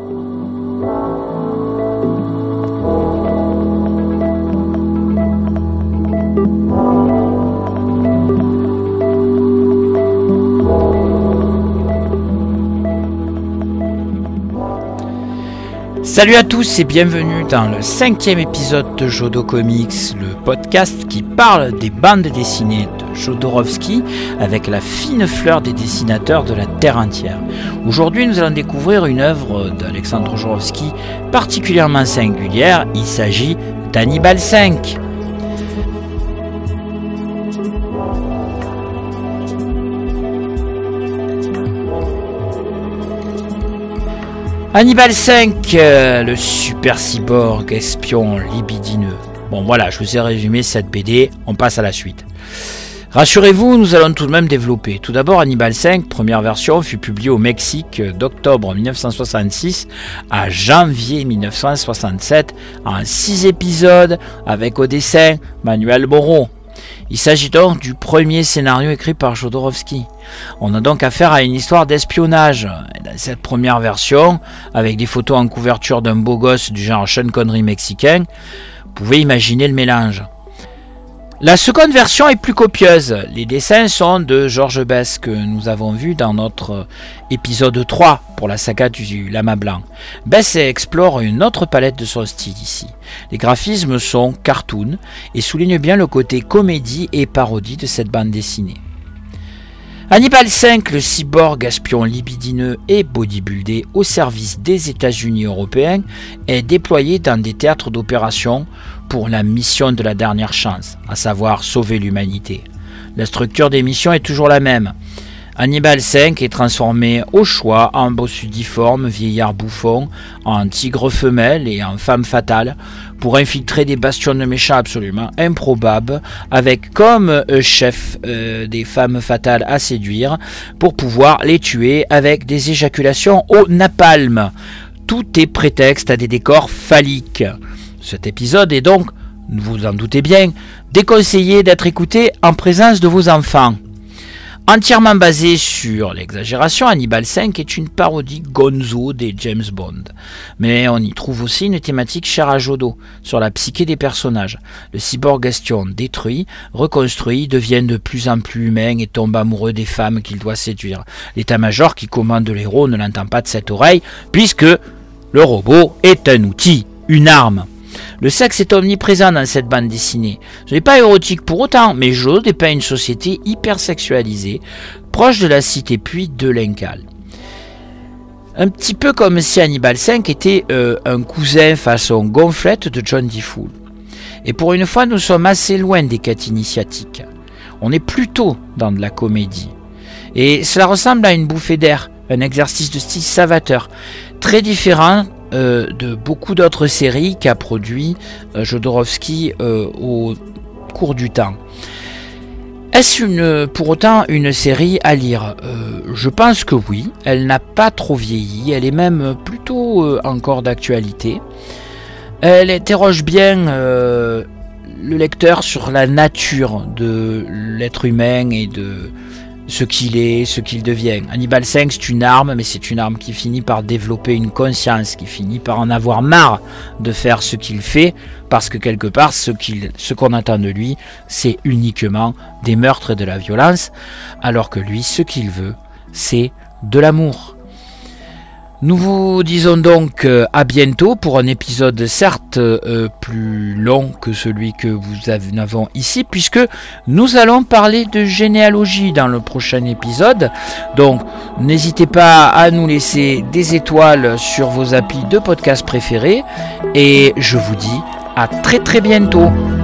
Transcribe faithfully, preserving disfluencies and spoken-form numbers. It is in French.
Salut à tous et bienvenue dans le cinquième épisode de Jodo Comics, le podcast qui parle des bandes dessinées de Jodorowsky avec la fine fleur des dessinateurs de la Terre entière. Aujourd'hui, nous allons découvrir une œuvre d'Alexandre Jodorowsky particulièrement singulière, il s'agit d'Hannibal cinq. Hannibal cinq, euh, le super cyborg espion libidineux. Bon voilà, je vous ai résumé cette B D, on passe à la suite. Rassurez-vous, nous allons tout de même développer. Tout d'abord, Hannibal cinq, première version, fut publiée au Mexique d'octobre dix-neuf cent soixante-six à janvier dix-neuf cent soixante-sept en six épisodes avec au dessin Manuel Moreau. Il s'agit donc du premier scénario écrit par Jodorowsky. On a donc affaire à une histoire d'espionnage. Dans cette première version, avec des photos en couverture d'un beau gosse du genre Sean Connery mexicain, vous pouvez imaginer le mélange. La seconde version est plus copieuse. Les dessins sont de Georges Besse que nous avons vu dans notre épisode trois pour la saga du Lama Blanc. Besse explore une autre palette de son style ici. Les graphismes sont cartoon et soulignent bien le côté comédie et parodie de cette bande dessinée. Hannibal cinq, le cyborg espion libidineux et bodybuildé au service des États-Unis européens, est déployé dans des théâtres d'opération pour la mission de la dernière chance, à savoir sauver l'humanité. La structure des missions est toujours la même. Hannibal cinq est transformé au choix en bossu difforme, vieillard bouffon, en tigre femelle et en femme fatale pour infiltrer des bastions de méchants absolument improbables avec comme chef euh, des femmes fatales à séduire pour pouvoir les tuer avec des éjaculations au napalm. Tout est prétexte à des décors phalliques. Cet épisode est donc, vous en doutez bien, déconseillé d'être écouté en présence de vos enfants. Entièrement basé sur l'exagération, Hannibal cinq est une parodie gonzo des James Bond. Mais on y trouve aussi une thématique chère à Jodo, sur la psyché des personnages. Le cyborg espion détruit, reconstruit, devient de plus en plus humain et tombe amoureux des femmes qu'il doit séduire. L'état-major qui commande l'héros ne l'entend pas de cette oreille, puisque le robot est un outil, une arme. Le sexe est omniprésent dans cette bande dessinée. Ce n'est pas érotique pour autant, mais Jodo dépeint une société hyper sexualisée, proche de la cité puis de l'Incal. Un petit peu comme si Hannibal cinq était euh, un cousin façon gonflette de John DeFool. Et pour une fois, nous sommes assez loin des quêtes initiatiques. On est plutôt dans de la comédie. Et cela ressemble à une bouffée d'air, un exercice de style salvateur, très différent Euh, de beaucoup d'autres séries qu'a produit euh, Jodorowsky euh, au cours du temps. Est-ce une, pour autant une série à lire ? euh, Je pense que oui, elle n'a pas trop vieilli, elle est même plutôt euh, encore d'actualité. Elle interroge bien euh, le lecteur sur la nature de l'être humain et de ce qu'il est, ce qu'il devient. Hannibal cinq, c'est une arme, mais c'est une arme qui finit par développer une conscience, qui finit par en avoir marre de faire ce qu'il fait, parce que quelque part, ce, qu'il, ce qu'on attend de lui, c'est uniquement des meurtres et de la violence, alors que lui, ce qu'il veut, c'est de l'amour. Nous vous disons donc euh, à bientôt pour un épisode certes euh, plus long que celui que vous avez ici, puisque nous allons parler de généalogie dans le prochain épisode. Donc n'hésitez pas à nous laisser des étoiles sur vos applis de podcast préférés et je vous dis à très très bientôt.